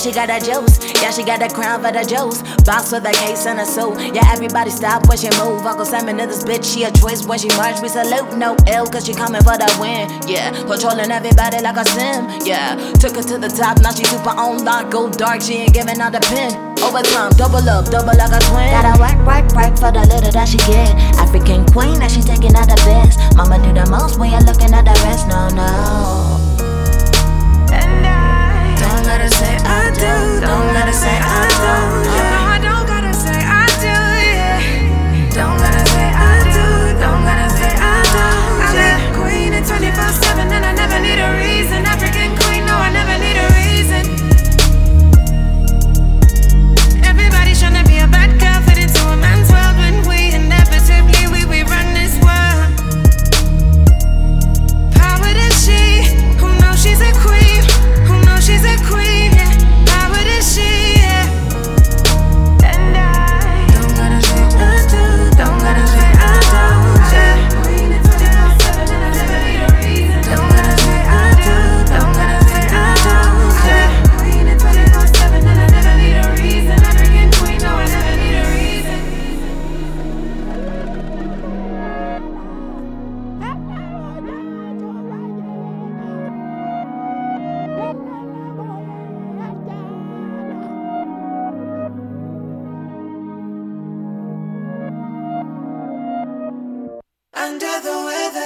she got that juice. Yeah, she got that crown for the juice. Box with a case and a suit. Yeah, everybody stop when she move. Uncle Simon in this bitch, she a twist. When she march, we salute. No ill, cause she coming for the win. Yeah, controlling everybody like a sim. Yeah, took her to the top, now she super on lock. Go dark, she ain't giving out the pin. Overtime, double up, double like a twin. Gotta work for the little that she get. African queen, that she taking out the best. Mama do the most when you're looking at the rest. No, no. And I Don't let her say I do. Don't let her say I don't. no, I don't gotta say I do, yeah. Don't let her say I do. Don't let her say I don't. I be the queen at 24/7 and I never need a reason. African queen, no, I never need a reason. Everybody's tryna be a bad girl, fit into a man's world when we inevitably we run this world. Power to she, who knows she's a queen, who knows she's a queen, yeah. Power to she, yeah. And I Don't let her say I do. Don't let her say I don't. yeah. Queen at 24/7 and I never need a reason. Don't let her say I do. Don't let her say I don't. Yeah. Queen at 24/7 and I never need a reason. African queen, no, I never need a reason. Under the weather.